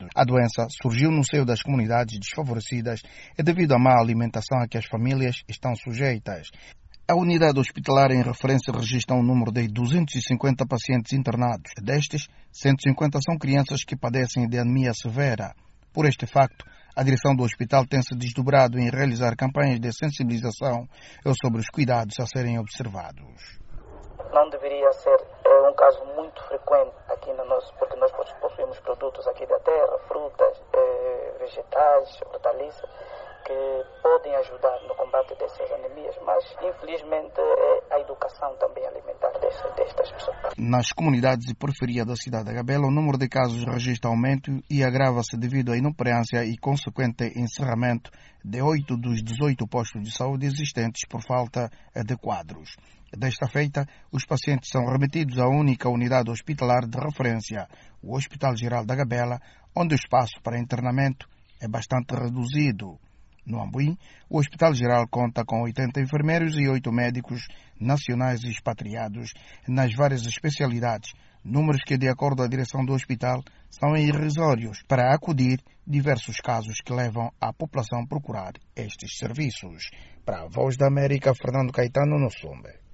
A doença surgiu no seio das comunidades desfavorecidas e devido à má alimentação a que as famílias estão sujeitas. A unidade hospitalar em referência registra um número de 250 pacientes internados. Destes, 150 são crianças que padecem de anemia severa. Por este facto, a direção do hospital tem se desdobrado em realizar campanhas de sensibilização sobre os cuidados a serem observados. Não deveria ser um caso muito frequente aqui no nosso, porque nós possuímos produtos aqui da terra, frutas, vegetais, hortaliças, que podem ajudar no combate dessas anemias, mas infelizmente a educação também alimentar destas pessoas. Nas comunidades e periferia da cidade de Gabela, o número de casos registra aumento e agrava-se devido à inoperância e consequente encerramento de 8 dos 18 postos de saúde existentes por falta de quadros. Desta feita, os pacientes são remetidos à única unidade hospitalar de referência, o Hospital Geral da Gabela, onde o espaço para internamento é bastante reduzido. No Amboim, o Hospital Geral conta com 80 enfermeiros e 8 médicos nacionais expatriados nas várias especialidades, números que, de acordo à direção do hospital, são irrisórios para acudir diversos casos que levam a população a procurar estes serviços. Para a Voz da América, Fernando Caetano, no Sumbe.